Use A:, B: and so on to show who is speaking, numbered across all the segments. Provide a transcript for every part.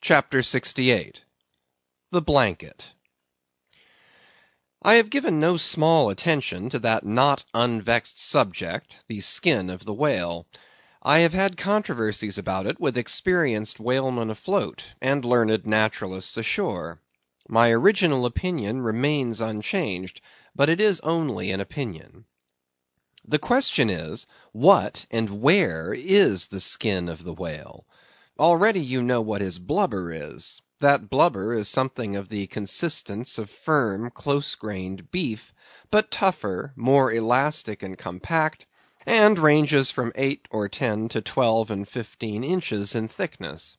A: CHAPTER 68. The Blanket. I have given no small attention to that not unvexed subject, the skin of the whale. I have had controversies about it with experienced whalemen afloat, and learned naturalists ashore. My original opinion remains unchanged, but it is only an opinion. The question is, what and where is the skin of the whale? Already you know what his blubber is. That blubber is something of the consistence of firm, close-grained beef, but tougher, more elastic and compact, and ranges from 8 or 10 to 12 and 15 inches in thickness.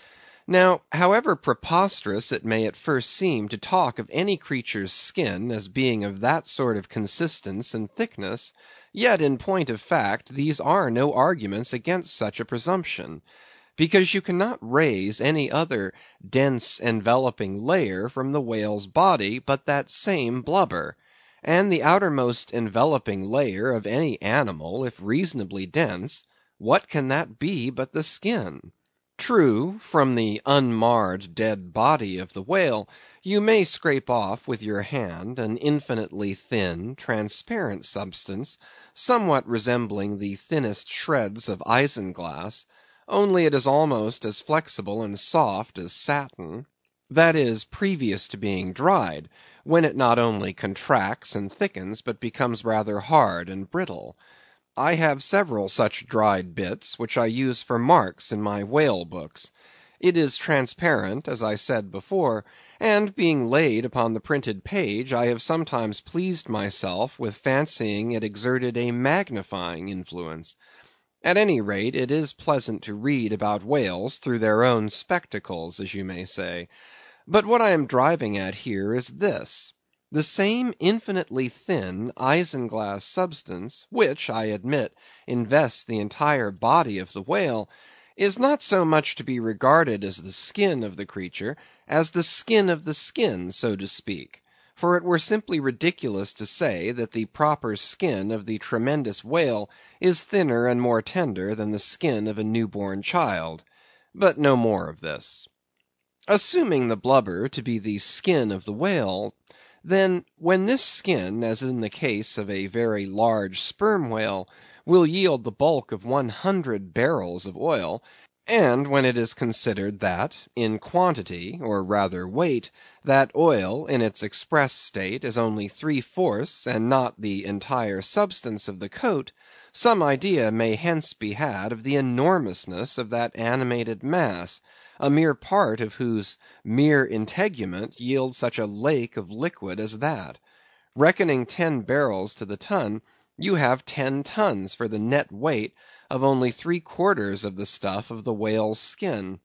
A: Now, however preposterous it may at first seem to talk of any creature's skin as being of that sort of consistence and thickness, yet in point of fact these are no arguments against such a presumption, because you cannot raise any other dense enveloping layer from the whale's body but that same blubber; and the outermost enveloping layer of any animal, if reasonably dense, what can that be but the skin? True, from the unmarred dead body of the whale you may scrape off with your hand an infinitely thin, transparent substance, somewhat resembling the thinnest shreds of isinglass, only it is almost as flexible and soft as satin; that is, previous to being dried, when it not only contracts and thickens, but becomes rather hard and brittle. I have several such dried bits, which I use for marks in my whale books. It is transparent, as I said before, and being laid upon the printed page, I have sometimes pleased myself with fancying it exerted a magnifying influence. At any rate, it is pleasant to read about whales through their own spectacles, as you may say. But what I am driving at here is this: the same infinitely thin isinglass substance, which, I admit, invests the entire body of the whale, is not so much to be regarded as the skin of the creature, as the skin of the skin, so to speak; for it were simply ridiculous to say that the proper skin of the tremendous whale is thinner and more tender than the skin of a new‐born child. But no more of this. Assuming the blubber to be the skin of the whale, then when this skin, as in the case of a very large sperm whale, will yield the bulk of 100 barrels of oil, and when it is considered that, in quantity, or rather weight, that oil in its express state is only 3/4 and not the entire substance of the coat, some idea may hence be had of the enormousness of that animated mass, a mere part of whose mere integument yields such a lake of liquid as that. Reckoning 10 barrels to the ton, you have 10 tons for the net weight of only 3/4 of the stuff of the whale's skin.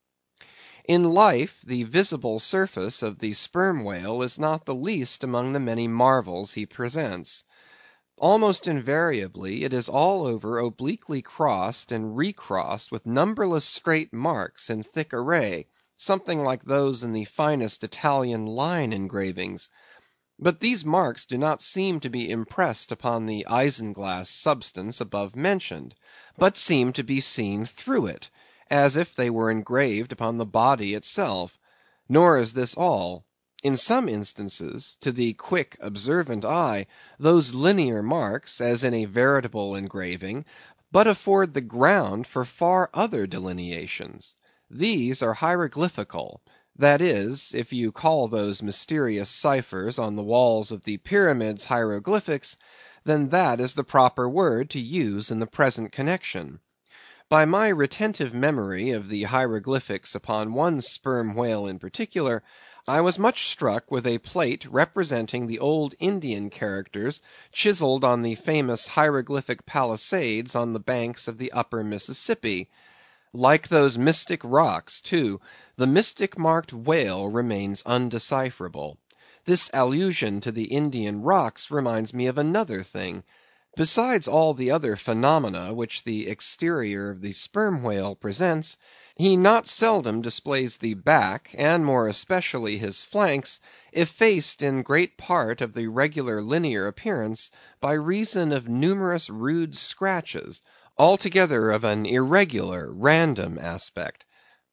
A: In life, the visible surface of the sperm whale is not the least among the many marvels he presents. Almost invariably it is all over obliquely crossed and recrossed with numberless straight marks in thick array, something like those in the finest Italian line engravings. But these marks do not seem to be impressed upon the isinglass substance above mentioned, but seem to be seen through it, as if they were engraved upon the body itself. Nor is this all. In some instances, to the quick, observant eye, those linear marks, as in a veritable engraving, but afford the ground for far other delineations. These are hieroglyphical; that is, if you call those mysterious ciphers on the walls of the pyramids hieroglyphics, then that is the proper word to use in the present connection. By my retentive memory of the hieroglyphics upon one sperm whale in particular, I was much struck with a plate representing the old Indian characters chiselled on the famous hieroglyphic palisades on the banks of the upper Mississippi. Like those mystic rocks, too, the mystic marked whale remains undecipherable. This allusion to the Indian rocks reminds me of another thing. Besides all the other phenomena which the exterior of the sperm whale presents, he not seldom displays the back, and more especially his flanks, effaced in great part of the regular linear appearance by reason of numerous rude scratches, altogether of an irregular, random aspect.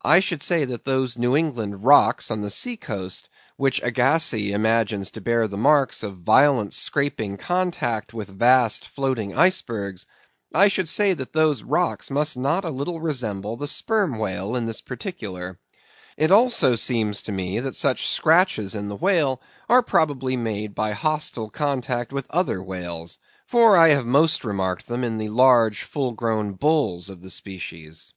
A: I should say that those New England rocks on the sea coast, which Agassiz imagines to bear the marks of violent scraping contact with vast floating icebergs, I should say that those rocks must not a little resemble the sperm whale in this particular. It also seems to me that such scratches in the whale are probably made by hostile contact with other whales, for I have most remarked them in the large full grown bulls of the species.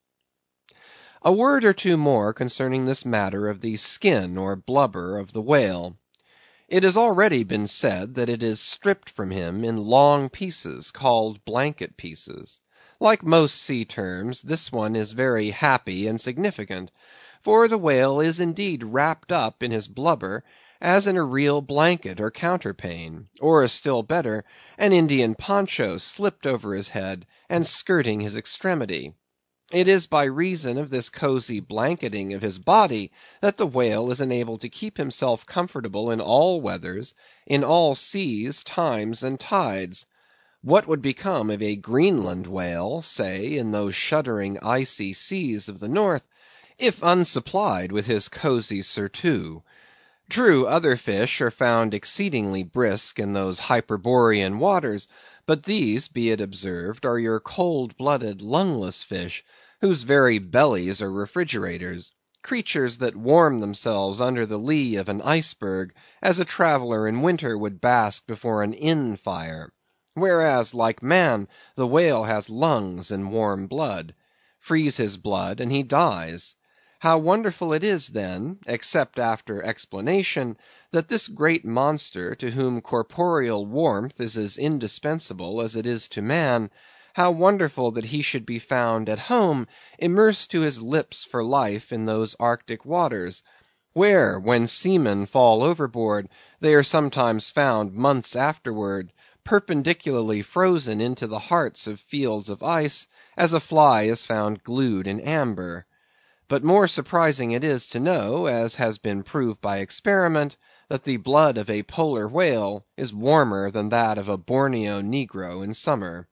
A: A word or two more concerning this matter of the skin or blubber of the whale. It has already been said that it is stripped from him in long pieces, called blanket pieces. Like most sea terms, this one is very happy and significant, for the whale is indeed wrapped up in his blubber as in a real blanket or counterpane, or still better, an Indian poncho slipped over his head and skirting his extremity. It is by reason of this cosy blanketing of his body that the whale is enabled to keep himself comfortable in all weathers, in all seas, times, and tides. What would become of a Greenland whale, say, in those shuddering icy seas of the north, if unsupplied with his cosy surtout? True, other fish are found exceedingly brisk in those Hyperborean waters, but these, be it observed, are your cold-blooded, lungless fish, whose very bellies are refrigerators; creatures that warm themselves under the lee of an iceberg, as a traveller in winter would bask before an inn fire; whereas, like man, the whale has lungs and warm blood. Freeze his blood, and he dies. How wonderful it is then, except after explanation, that this great monster, to whom corporeal warmth is as indispensable as it is to man, how wonderful that he should be found at home, immersed to his lips for life in those Arctic waters, where, when seamen fall overboard, they are sometimes found months afterward, perpendicularly frozen into the hearts of fields of ice, as a fly is found glued in amber. But more surprising it is to know, as has been proved by experiment, that the blood of a polar whale is warmer than that of a Borneo negro in summer.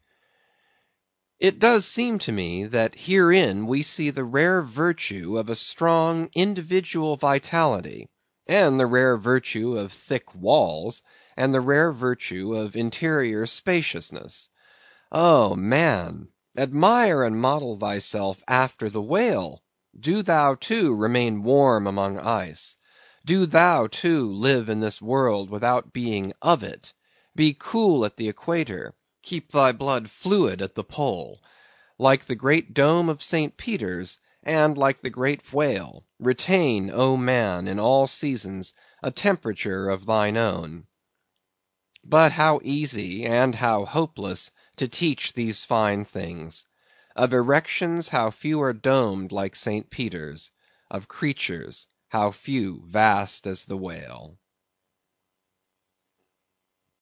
A: It does seem to me that herein we see the rare virtue of a strong individual vitality, and the rare virtue of thick walls, and the rare virtue of interior spaciousness. Oh, man! admire and model thyself after the whale. Do thou, too, remain warm among ice. Do thou, too, live in this world without being of it. Be cool at the equator. Keep thy blood fluid at the pole. Like the great dome of St. Peter's, and like the great whale, retain, O man, in all seasons, a temperature of thine own. But how easy and how hopeless to teach these fine things! Of erections, how few are domed like St. Peter's; of creatures, how few vast as the whale!